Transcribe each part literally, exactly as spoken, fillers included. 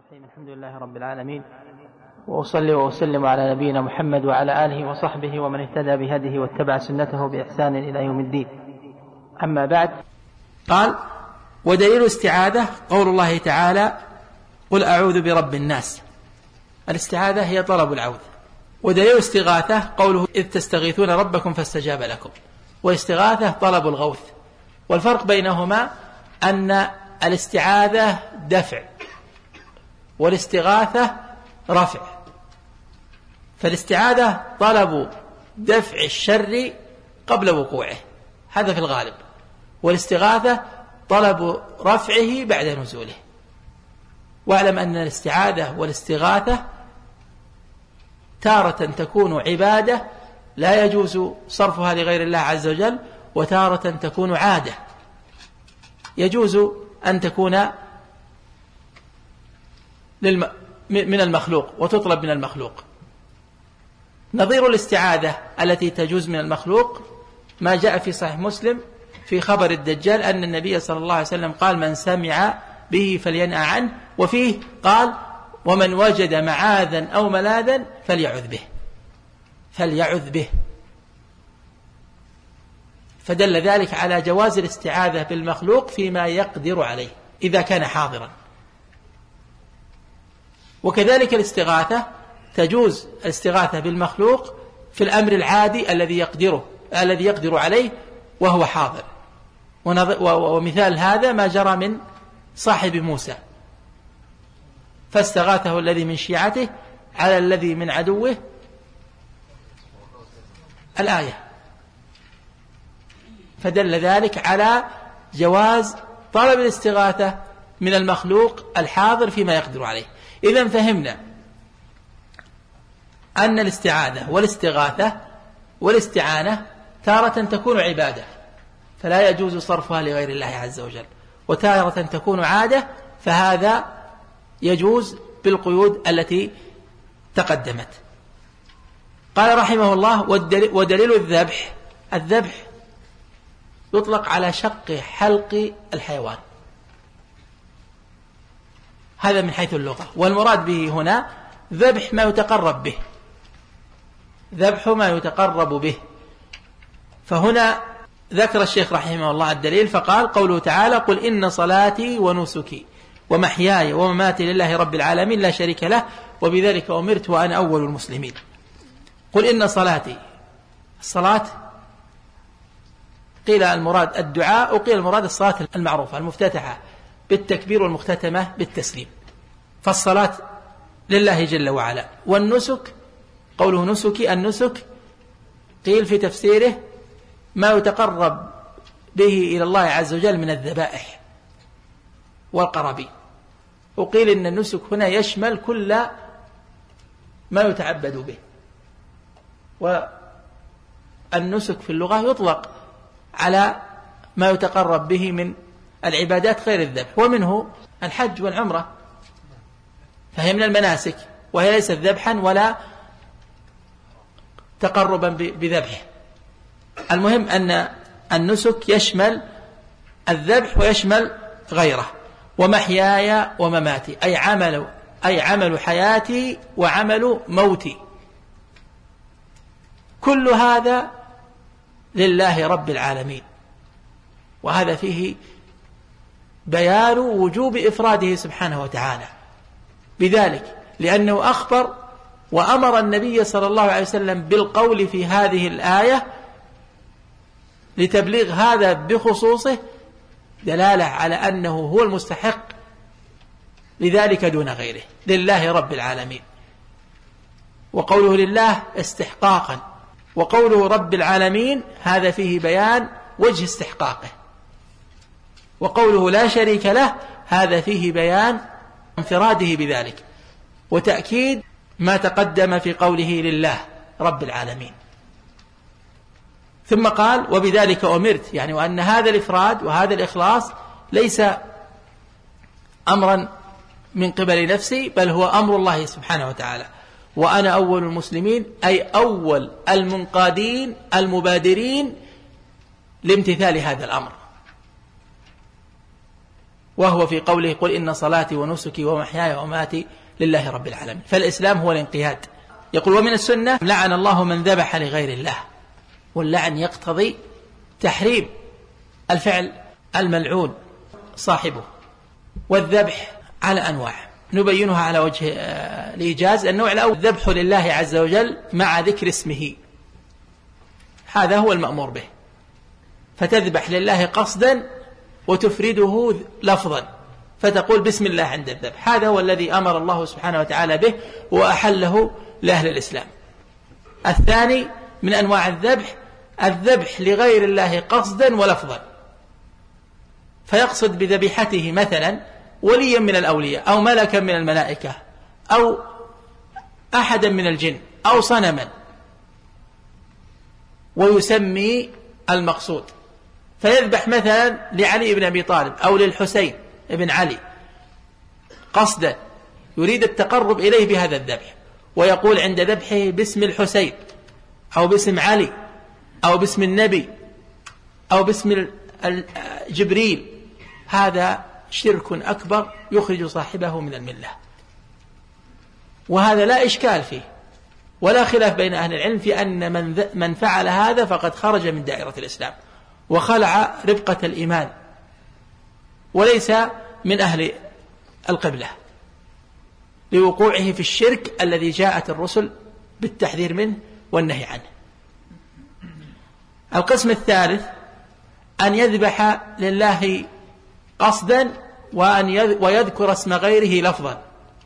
الرحيم. الحمد لله رب العالمين، وأصلي وأسلم على نبينا محمد وعلى آله وصحبه ومن اهتدى بهديه واتبع سنته بإحسان إلى يوم الدين. أما بعد، قال: ودليل استعاذة قول الله تعالى: قل أعوذ برب الناس. الاستعاذة هي طلب العوذ. ودليل استغاثة قوله: إذ تستغيثون ربكم فاستجاب لكم. والاستغاثة طلب الغوث. والفرق بينهما أن الاستعاذة دفع والاستغاثة رفع. فالاستعاذة طلب دفع الشر قبل وقوعه، هذا في الغالب. والاستغاثة طلب رفعه بعد نزوله. واعلم أن الاستعاذة والاستغاثة تارة تكون عبادة لا يجوز صرفها لغير الله عز وجل، وتارة تكون عادة يجوز أن تكون من المخلوق وتطلب من المخلوق. نظير الاستعاذة التي تجوز من المخلوق ما جاء في صحيح مسلم في خبر الدجال أن النبي صلى الله عليه وسلم قال: من سمع به فلينأ عنه. وفيه قال: ومن وجد معاذا أو ملاذا فليعذ به فليعذ به فدل ذلك على جواز الاستعاذة بالمخلوق فيما يقدر عليه إذا كان حاضرا. وكذلك الاستغاثة تجوز الاستغاثة بالمخلوق في الأمر العادي الذي يقدره الذي يقدر عليه وهو حاضر. ومثال هذا ما جرى من صاحب موسى، فاستغاثه الذي من شيعته على الذي من عدوه، الآية. فدل ذلك على جواز طلب الاستغاثة من المخلوق الحاضر فيما يقدر عليه. إذن فهمنا أن الاستعاذة والاستغاثة والاستعانة تارة تكون عبادة فلا يجوز صرفها لغير الله عز وجل، وتارة تكون عادة فهذا يجوز بالقيود التي تقدمت. قال رحمه الله: ودليل الذبح. الذبح يطلق على شق حلق الحيوان، هذا من حيث اللغة. والمراد به هنا ذبح ما يتقرب به، ذبح ما يتقرب به. فهنا ذكر الشيخ رحمه الله الدليل فقال: قوله تعالى: قل إن صلاتي ونسكي ومحياي ومماتي لله رب العالمين لا شريك له وبذلك أمرت وأنا أول المسلمين. قل إن صلاتي، الصلاة قيل المراد الدعاء وقيل المراد الصلاة المعروفة المفتتحة بالتكبير والمختتمة بالتسليم. فالصلاة لله جل وعلا. والنسك قوله نسكي، النسك قيل في تفسيره ما يتقرب به إلى الله عز وجل من الذبائح والقرابين. وقيل إن النسك هنا يشمل كل ما يتعبد به. والنسك في اللغة يطلق على ما يتقرب به من العبادات غير الذبح، ومنه الحج والعمرة، فهي من المناسك وهي ليست ذبحا ولا تقربا بذبح. المهم أن النسك يشمل الذبح ويشمل غيره. ومحياي ومماتي أي عمل أي عمل حياتي وعمل موتي، كل هذا لله رب العالمين. وهذا فيه بيان وجوب إفراده سبحانه وتعالى بذلك، لأنه أخبر وأمر النبي صلى الله عليه وسلم بالقول في هذه الآية لتبليغ هذا بخصوصه، دلالة على أنه هو المستحق لذلك دون غيره، لله رب العالمين. وقوله لله استحقاقا، وقوله رب العالمين هذا فيه بيان وجه استحقاقه. وقوله لا شريك له هذا فيه بيان انفراده بذلك وتأكيد ما تقدم في قوله لله رب العالمين. ثم قال: وبذلك أمرت، يعني وأن هذا الإفراد وهذا الإخلاص ليس أمرا من قبل نفسي، بل هو أمر الله سبحانه وتعالى. وأنا أول المسلمين أي أول المنقادين المبادرين لامتثال هذا الأمر. وهو في قوله قل إن صلاتي ونسكي ومحياي ومماتي لله رب العالمين. فالإسلام هو الانقياد. يقول ومن السنة لعن الله من ذبح لغير الله، واللعن يقتضي تحريم الفعل الملعون صاحبه. والذبح على أنواع نبينها على وجه الإيجاز. النوع الأول الذبح لله عز وجل مع ذكر اسمه، هذا هو المأمور به، فتذبح لله قصدا وتفرده لفظا فتقول بسم الله عند الذبح، هذا هو الذي أمر الله سبحانه وتعالى به وأحله لأهل الإسلام. الثاني من أنواع الذبح الذبح لغير الله قصدا ولفظا، فيقصد بذبيحته مثلا وليا من الأولياء أو ملكا من الملائكة أو أحدا من الجن أو صنما، ويسمي المقصود، فيذبح مثلا لعلي بن أبي طالب أو للحسين بن علي قصدا يريد التقرب إليه بهذا الذبح، ويقول عند ذبحه باسم الحسين أو باسم علي أو باسم النبي أو باسم جبريل. هذا شرك أكبر يخرج صاحبه من الملة، وهذا لا إشكال فيه ولا خلاف بين أهل العلم في أن من, من فعل هذا فقد خرج من دائرة الإسلام وخلع ربقة الإيمان وليس من أهل القبلة لوقوعه في الشرك الذي جاءت الرسل بالتحذير منه والنهي عنه. القسم الثالث أن يذبح لله قصدا وأن ويذكر اسم غيره لفظا.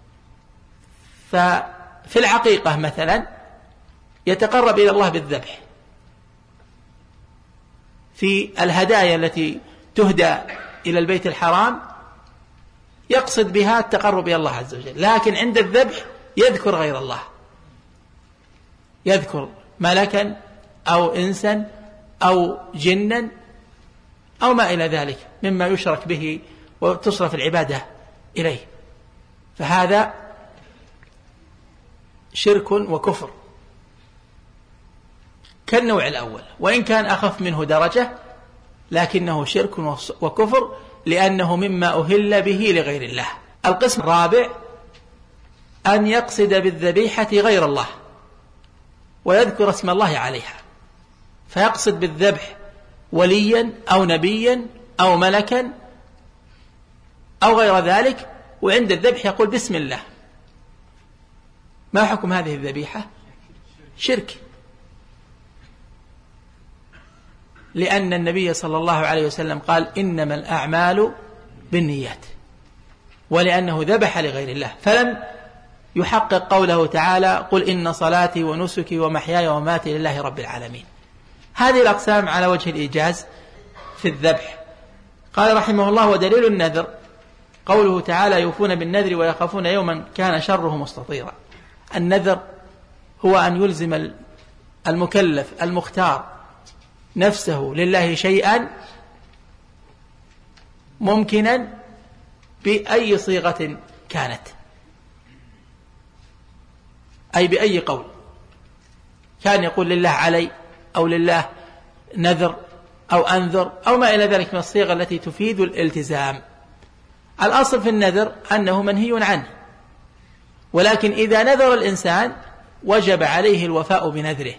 ففي العقيقة مثلا يتقرب إلى الله بالذبح، في الهدايا التي تهدى إلى البيت الحرام يقصد بها التقرب إلى الله عز وجل، لكن عند الذبح يذكر غير الله، يذكر ملكا أو إنسا أو جنا أو ما إلى ذلك مما يشرك به وتصرف العبادة إليه، فهذا شرك وكفر كالنوع الأول، وإن كان أخف منه درجة لكنه شرك وكفر لأنه مما أهل به لغير الله. القسم الرابع أن يقصد بالذبيحة غير الله ويذكر اسم الله عليها، فيقصد بالذبح وليا أو نبيا أو ملكا أو غير ذلك، وعند الذبح يقول بسم الله. ما حكم هذه الذبيحة؟ شرك، لأن النبي صلى الله عليه وسلم قال إنما الأعمال بالنيات، ولأنه ذبح لغير الله فلم يحقق قوله تعالى قل إن صلاتي ونسكي ومحياي ومماتي لله رب العالمين. هذه الأقسام على وجه الإيجاز في الذبح. قال رحمه الله ودليل النذر قوله تعالى يوفون بالنذر ويخافون يوما كان شره مستطيرا. النذر هو أن يلزم المكلف المختار نفسه لله شيئا ممكنا بأي صيغة كانت، أي بأي قول كان، يقول لله علي أو لله نذر أو أنذر أو ما إلى ذلك من الصيغة التي تفيد الالتزام. الأصل في النذر أنه منهي عنه، ولكن إذا نذر الإنسان وجب عليه الوفاء بنذره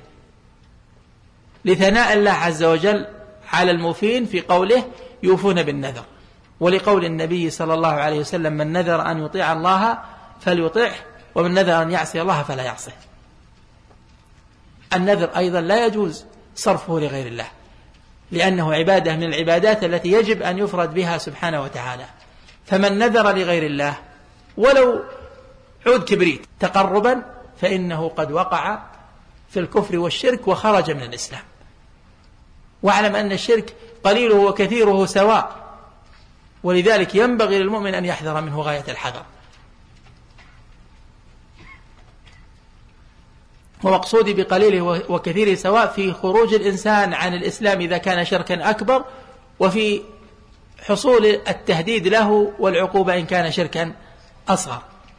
لثناء الله عز وجل على الموفين في قوله يوفون بالنذر، ولقول النبي صلى الله عليه وسلم من نذر أن يطيع الله فليطيعه ومن نذر أن يعصي الله فلا يعصيه. النذر أيضا لا يجوز صرفه لغير الله لأنه عبادة من العبادات التي يجب أن يفرد بها سبحانه وتعالى، فمن نذر لغير الله ولو عود كبريت تقربا فإنه قد وقع في الكفر والشرك وخرج من الإسلام. واعلم أن الشرك قليله وكثيره سواء، ولذلك ينبغي للمؤمن أن يحذر منه غاية الحذر. ومقصودي بقليله وكثيره سواء في خروج الإنسان عن الإسلام إذا كان شركا أكبر، وفي حصول التهديد له والعقوبة إن كان شركا أصغر.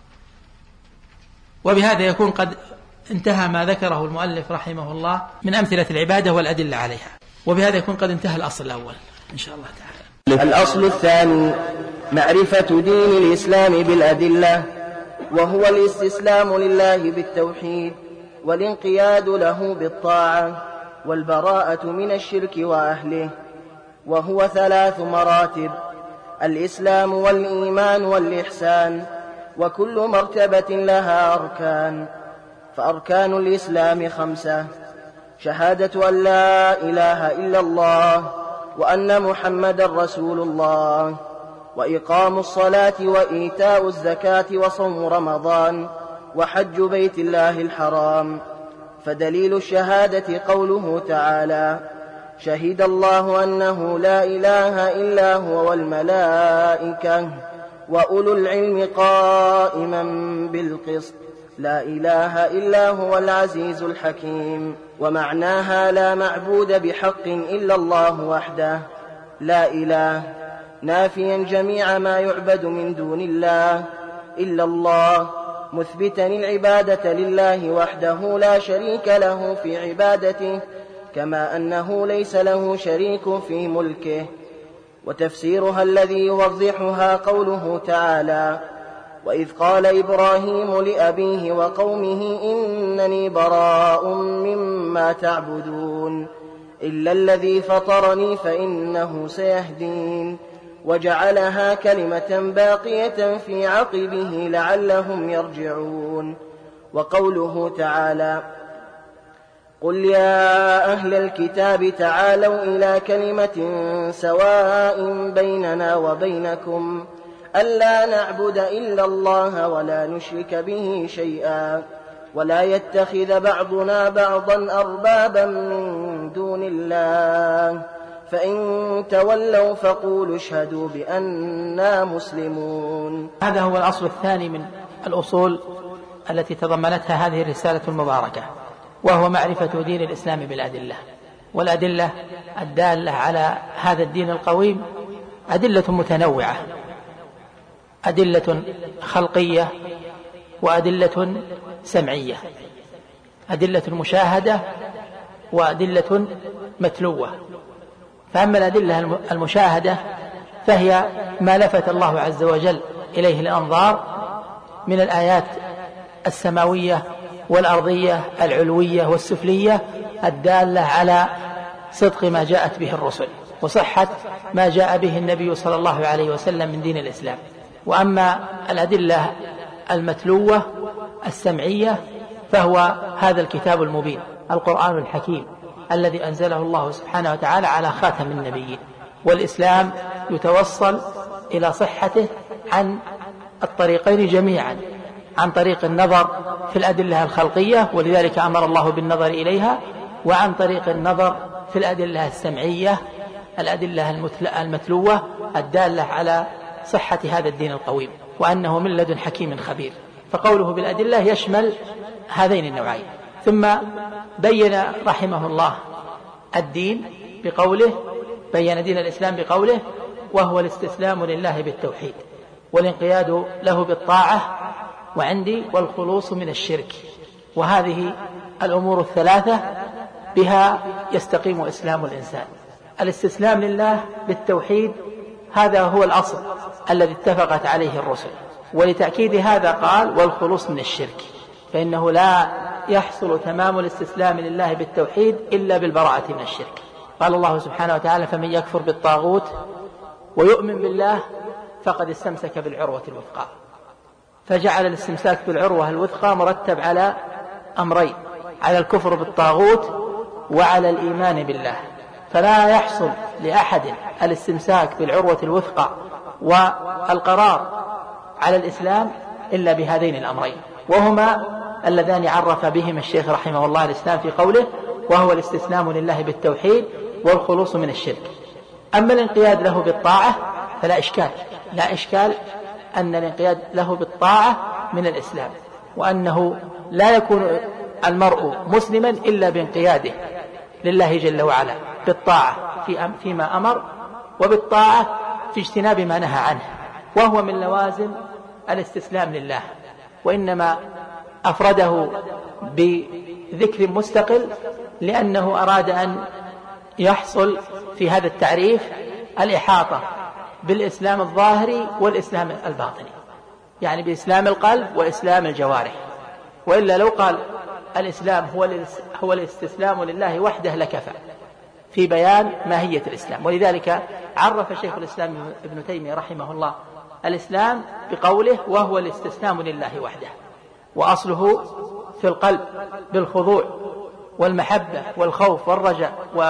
وبهذا يكون قد انتهى ما ذكره المؤلف رحمه الله من أمثلة العبادة والأدلة عليها، وبهذا يكون قد انتهى الأصل الأول إن شاء الله تعالى. الأصل الثاني معرفة دين الإسلام بالأدلة، وهو الاستسلام لله بالتوحيد والانقياد له بالطاعة والبراءة من الشرك وأهله، وهو ثلاث مراتب: الإسلام والإيمان والإحسان، وكل مرتبة لها أركان. فأركان الإسلام خمسة: شهادة أن لا إله إلا الله وأن محمدا رسول الله، وإقام الصلاة وإيتاء الزكاة وصوم رمضان وحج بيت الله الحرام. فدليل الشهادة قوله تعالى: شهد الله أنه لا إله إلا هو والملائكة وأولو العلم قائما بالقسط، لا إله إلا هو العزيز الحكيم. ومعناها لا معبود بحق إلا الله وحده لا إله، نافيا جميع ما يعبد من دون الله إلا الله، مثبتا العبادة لله وحده لا شريك له في عبادته، كما أنه ليس له شريك في ملكه. وتفسيرها الذي يوضحها قوله تعالى: وإذ قال إبراهيم لأبيه وقومه إنني براء مما تعبدون إلا الذي فطرني فإنه سيهدين، وجعلها كلمة باقية في عقبه لعلهم يرجعون. وقوله تعالى: قل يا أهل الكتاب تعالوا إلى كلمة سواء بيننا وبينكم ألا نعبد إلا الله ولا نشرك به شيئا ولا يتخذ بعضنا بعضا أربابا من دون الله فإن تولوا فقولوا اشهدوا بأننا مسلمون. هذا هو الأصل الثاني من الأصول التي تضمنتها هذه الرسالة المباركة، وهو معرفة دين الإسلام بالأدلة. والأدلة الدالة على هذا الدين القويم أدلة متنوعة، أدلة خلقية وأدلة سمعية، أدلة مشاهدة وأدلة متلوة. فأما الأدلة المشاهدة فهي ما لفت الله عز وجل إليه الأنظار من الآيات السماوية والأرضية العلوية والسفلية الدالة على صدق ما جاءت به الرسل وصحة ما جاء به النبي صلى الله عليه وسلم من دين الإسلام. وأما الأدلة المتلوة السمعية فهو هذا الكتاب المبين القرآن الحكيم الذي أنزله الله سبحانه وتعالى على خاتم النبيين. والإسلام يتوصل إلى صحته عن الطريقين جميعا، عن طريق النظر في الأدلة الخلقية ولذلك أمر الله بالنظر إليها، وعن طريق النظر في الأدلة السمعية الأدلة المتلوة الدالة على صحة هذا الدين القويم وأنه من لدن حكيم خبير. فقوله بالأدلة يشمل هذين النوعين. ثم بين رحمه الله الدين بقوله، بين دين الإسلام بقوله: وهو الاستسلام لله بالتوحيد والانقياد له بالطاعة وعندي والخلوص من الشرك. وهذه الأمور الثلاثة بها يستقيم إسلام الإنسان. الاستسلام لله بالتوحيد هذا هو الأصل الذي اتفقت عليه الرسل، ولتأكيد هذا قال: والخلوص من الشرك، فإنه لا يحصل تمام الاستسلام لله بالتوحيد إلا بالبراءة من الشرك. قال الله سبحانه وتعالى: فمن يكفر بالطاغوت ويؤمن بالله فقد استمسك بالعروة الوثقى. فجعل الاستمساك بالعروة الوثقى مرتب على أمرين: على الكفر بالطاغوت وعلى الإيمان بالله. فلا يحصل لأحد الاستمساك بالعروة الوثقى والقرار على الإسلام إلا بهذين الأمرين، وهما اللذان عرف بهما الشيخ رحمه الله الإسلام في قوله: وهو الاستسلام لله بالتوحيد والخلوص من الشرك. أما الانقياد له بالطاعة فلا إشكال، لا إشكال أن الانقياد له بالطاعة من الإسلام، وأنه لا يكون المرء مسلما إلا بانقياده لله جل وعلا بالطاعة فيما أمر وبالطاعة في اجتناب ما نهى عنه، وهو من لوازم الاستسلام لله. وإنما أفرده بذكر مستقل لأنه أراد أن يحصل في هذا التعريف الإحاطة بالإسلام الظاهري والإسلام الباطني، يعني بإسلام القلب وإسلام الجوارح. وإلا لو قال الإسلام هو الاستسلام لله وحده لكفى في بيان ماهية الإسلام. ولذلك عرف شيخ الإسلام ابن تيمية رحمه الله الإسلام بقوله وهو الاستسلام لله وحده، وأصله في القلب بالخضوع والمحبة والخوف والرجاء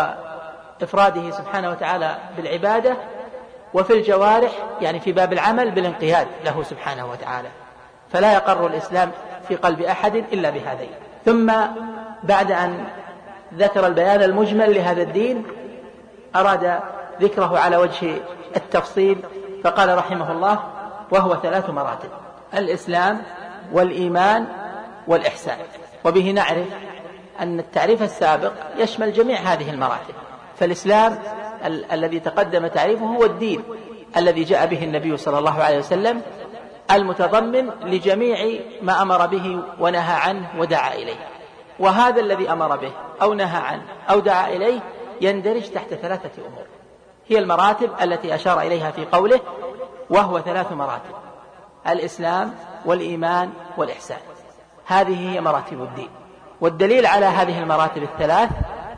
وإفراده سبحانه وتعالى بالعبادة، وفي الجوارح يعني في باب العمل بالانقياد له سبحانه وتعالى. فلا يقر الإسلام في قلب أحد إلا بهذين. ثم بعد أن ذكر البيان المجمل لهذا الدين أراد ذكره على وجه التفصيل، فقال رحمه الله وهو ثلاث مراتب: الإسلام والإيمان والإحسان. وبه نعرف أن التعريف السابق يشمل جميع هذه المراتب. فالإسلام ال- الذي تقدم تعريفه هو الدين الذي جاء به النبي صلى الله عليه وسلم، المتضمن لجميع ما أمر به ونهى عنه ودعا إليه. وهذا الذي أمر به أو نهى عنه أو دعا إليه يندرج تحت ثلاثة أمور، هي المراتب التي أشار إليها في قوله وهو ثلاث مراتب: الإسلام والإيمان والإحسان. هذه هي مراتب الدين. والدليل على هذه المراتب الثلاث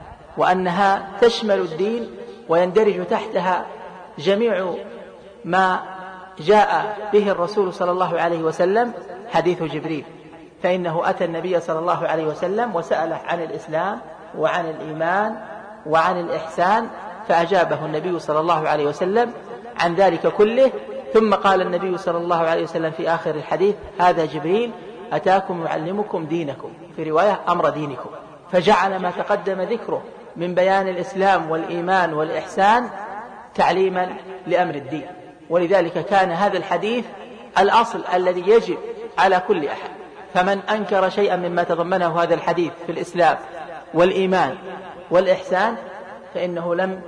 وأنها تشمل الدين ويندرج تحتها جميع ما جاء به الرسول صلى الله عليه وسلم حديث جبريل، فإنه أتى النبي صلى الله عليه وسلم وسأله عن الإسلام وعن الإيمان وعن الإحسان، فأجابه النبي صلى الله عليه وسلم عن ذلك كله. ثم قال النبي صلى الله عليه وسلم في آخر الحديث: هذا جبريل أتاكم يعلمكم دينكم، في رواية أمر دينكم. فجعل ما تقدم ذكره من بيان الإسلام والإيمان والإحسان تعليما لأمر الدين. ولذلك كان هذا الحديث الأصل الذي يجب على كل أحد. فمن أنكر شيئا مما تضمنه هذا الحديث في الإسلام والإيمان والإحسان فإنه لم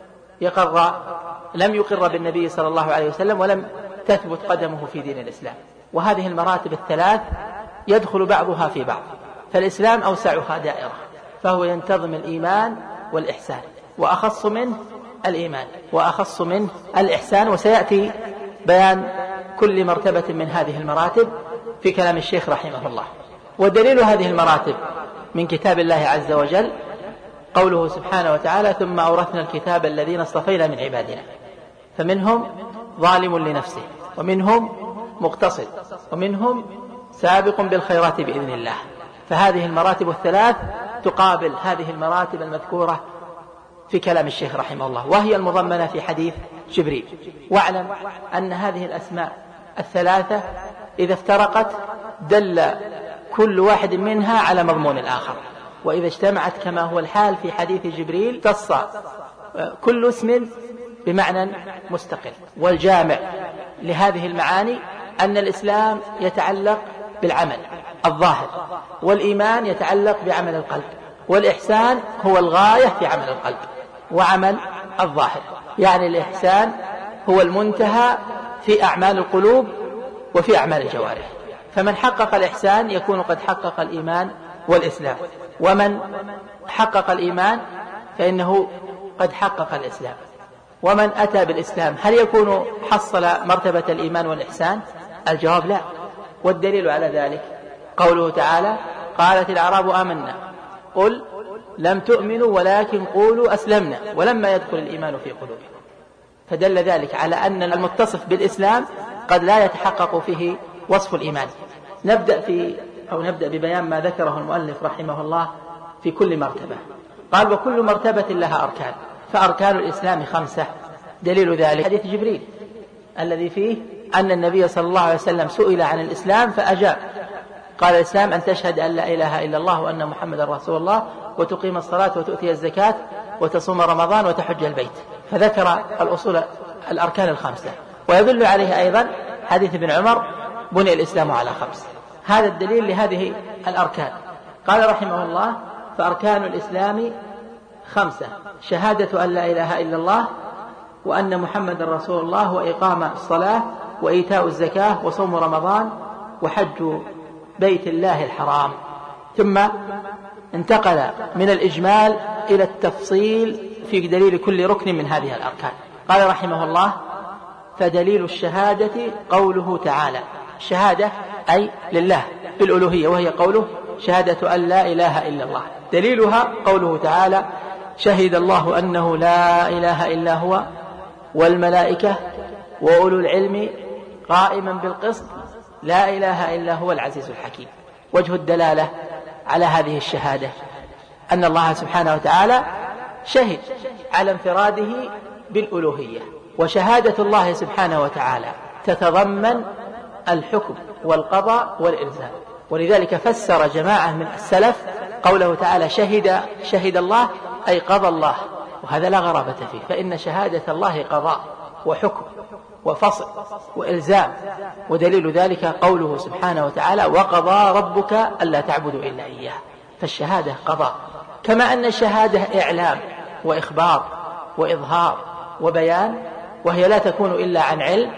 يقر لم يقر بالنبي صلى الله عليه وسلم ولم تثبت قدمه في دين الإسلام. وهذه المراتب الثلاث يدخل بعضها في بعض، فالإسلام أوسعها دائرة، فهو ينتظم الإيمان والإحسان، وأخص منه الإيمان وأخص منه الإحسان. وسيأتي بيان كل مرتبة من هذه المراتب في كلام الشيخ رحمه الله. ودليل هذه المراتب من كتاب الله عز وجل قوله سبحانه وتعالى: ثم أورثنا الكتاب الذين اصطفينا من عبادنا فمنهم ظالم لنفسه ومنهم مقتصد ومنهم سابق بالخيرات بإذن الله. فهذه المراتب الثلاث تقابل هذه المراتب المذكورة في كلام الشيخ رحمه الله، وهي المضمنة في حديث جبريل. واعلم أن هذه الأسماء الثلاثة إذا افترقت دل كل واحد منها على مضمون الآخر، وإذا اجتمعت كما هو الحال في حديث جبريل اختص كل اسم بمعنى مستقل. والجامع لهذه المعاني أن الإسلام يتعلق بالعمل الظاهر، والإيمان يتعلق بعمل القلب، والإحسان هو الغاية في عمل القلب وعمل الظاهر. يعني الإحسان هو المنتهى في أعمال القلوب وفي أعمال الجوارح. فمن حقق الإحسان يكون قد حقق الإيمان والإسلام، ومن حقق الإيمان فإنه قد حقق الإسلام. ومن أتى بالإسلام هل يكون حصل مرتبة الإيمان والإحسان؟ الجواب لا. والدليل على ذلك قوله تعالى: قالت الأعراب آمنا قل لم تؤمنوا ولكن قولوا أسلمنا ولما يدخل الإيمان في قلوبكم. فدل ذلك على أن المتصف بالإسلام قد لا يتحقق فيه وصف الإيمان. نبدأ في أو نبدأ ببيان ما ذكره المؤلف رحمه الله في كل مرتبة. قال: وكل مرتبة لها أركان، فأركان الإسلام خمسة. دليل ذلك حديث جبريل الذي فيه أن النبي صلى الله عليه وسلم سئل عن الإسلام فأجاب، قال: الإسلام أن تشهد أن لا إله إلا الله وأن محمد رسول الله وتقيم الصلاة وتؤتي الزكاة وتصوم رمضان وتحج البيت. فذكر الأصول الأركان الخمسة. ويدل عليه أيضا حديث ابن عمر: بني الإسلام على خمس. هذا الدليل لهذه الأركان. قال رحمه الله: فأركان الإسلام خمسة: شهادة أن لا إله إلا الله وأن محمد رسول الله وإقام الصلاة وإيتاء الزكاة وصوم رمضان وحج بيت الله الحرام. ثم انتقل من الإجمال إلى التفصيل في دليل كل ركن من هذه الأركان. قال رحمه الله: فدليل الشهادة قوله تعالى، الشهادة أي لله بالألوهية، وهي قوله شهادة أن لا إله إلا الله. دليلها قوله تعالى شهد الله أنه لا إله إلا هو والملائكة وأولو العلم قائما بالقسط لا إله إلا هو العزيز الحكيم. وجه الدلالة على هذه الشهادة أن الله سبحانه وتعالى شهد على انفراده بالألوهية، وشهادة الله سبحانه وتعالى تتضمن الحكم والقضاء والإلزام. ولذلك فسر جماعة من السلف قوله تعالى شهد شهد الله أي قضى الله، وهذا لا غرابة فيه، فإن شهادة الله قضاء وحكم وفصل وإلزام، ودليل ذلك قوله سبحانه وتعالى وقضى ربك ألا تعبدوا إلا إياه. فالشهادة قضاء، كما أن الشهادة إعلام وإخبار وإظهار وبيان، وهي لا تكون إلا عن علم،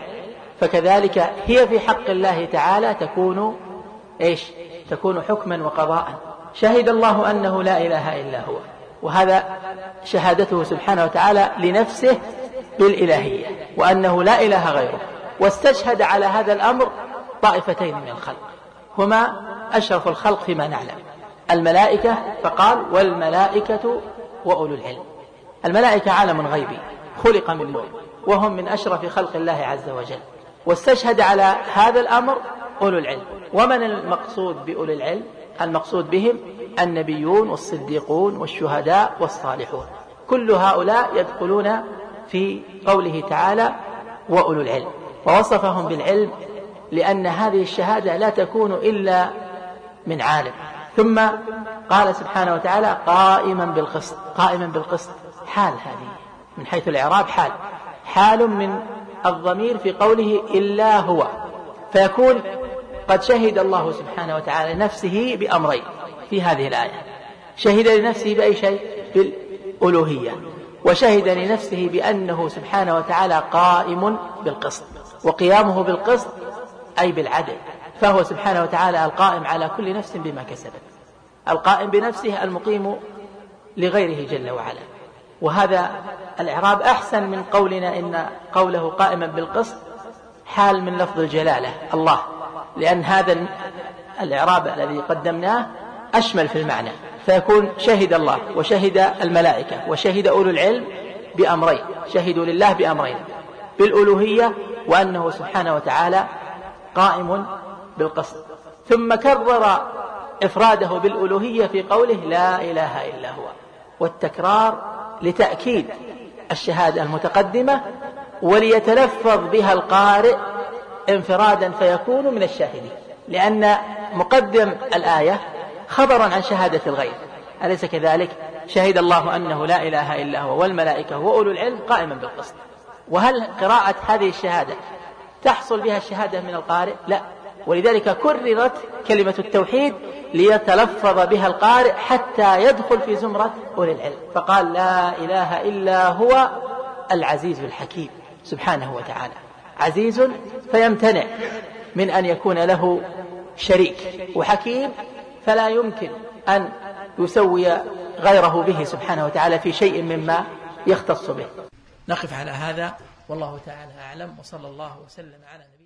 فكذلك هي في حق الله تعالى تكون إيش؟ تكون حكما وقضاء. شهد الله أنه لا إله إلا هو، وهذا شهادته سبحانه وتعالى لنفسه بالإلهية وأنه لا إله غيره. واستشهد على هذا الأمر طائفتين من الخلق هما أشرف الخلق فيما نعلم، الملائكة، فقال والملائكة وأولو العلم. الملائكة عالم غيبي خلق من نور، وهم من أشرف خلق الله عز وجل. واستشهد على هذا الأمر أولو العلم. ومن المقصود بأولو العلم؟ المقصود بهم النبيون والصديقون والشهداء والصالحون، كل هؤلاء يدخلون في قوله تعالى وأولو العلم. ووصفهم بالعلم لأن هذه الشهادة لا تكون إلا من عالم. ثم قال سبحانه وتعالى قائما بالقسط. قائما بالقسط حال، هذه من حيث الإعراب حال، حال من الضمير في قوله إلا هو، فيكون قد شهد الله سبحانه وتعالى نفسه بأمرين في هذه الآية. شهد لنفسه بأي شيء؟ بالألوهية، وشهد لنفسه بأنه سبحانه وتعالى قائم بالقسط، وقيامه بالقسط أي بالعدل، فهو سبحانه وتعالى القائم على كل نفس بما كسبت، القائم بنفسه المقيم لغيره جل وعلا. وهذا الإعراب أحسن من قولنا إن قوله قائما بالقسط حال من لفظ الجلالة الله، لأن هذا الإعراب الذي قدمناه أشمل في المعنى، فيكون شهد الله وشهد الملائكة وشهد أولو العلم بأمرين، شهدوا لله بأمرين، بالألوهية وأنه سبحانه وتعالى قائم بالقسط. ثم كرر إفراده بالألوهية في قوله لا إله إلا هو، والتكرار لتأكيد الشهادة المتقدمة وليتلفظ بها القارئ انفرادا فيكون من الشاهدين، لأن مقدم الآية خبرا عن شهادة الغير، أليس كذلك؟ شهد الله أنه لا إله إلا هو والملائكة وأولو العلم قائما بالقسط. وهل قراءة هذه الشهادة تحصل بها الشهادة من القارئ؟ لا، ولذلك كررت كلمة التوحيد ليتلفظ بها القارئ حتى يدخل في زمرة أولي العلم، فقال لا إله إلا هو العزيز الحكيم سبحانه وتعالى. عزيز فيمتنع من أن يكون له شريك، وحكيم فلا يمكن أن يسوي غيره به سبحانه وتعالى في شيء مما يختص به. نقف على هذا والله تعالى أعلم، وصلى الله وسلم على نبينا